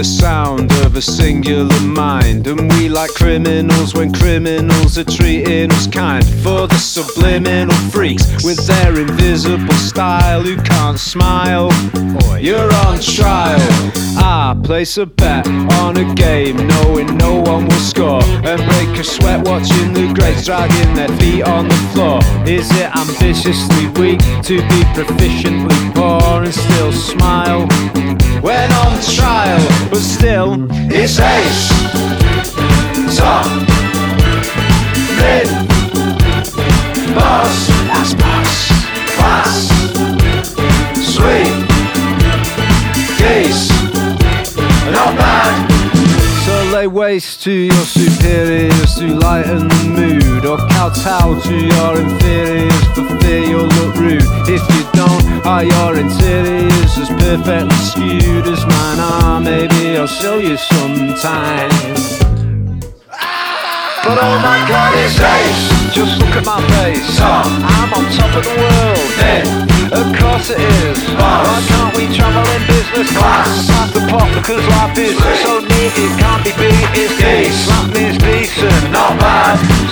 sound of a singular mind, and we like criminals when criminals are treating us kind. For the subliminal freaks with their invisible style who can't smile, you're on trial. I place a bet on a game knowing no one will score, and break a sweat watching the greats dragging their feet on the floor. Is it ambitiously weak to be proficiently poor and still smile when on trial? But still, it's ace, top, mid, boss, that's boss, class, sweet, geese, not bad. So lay waste to your superiors to lighten the mood, or kowtow to your inferiors for fear you'll look rude. If you don't, are your interiors as perfectly skewed as mine are? Maybe I'll show you sometime. But oh my God, it's ace. Just look at my face. Top. I'm on top of the world. Then, of course it is. Boss. Why can't we travel in business class? Pass the pot because life is so neat it can't be beat. It's geese. That means decent, not bad.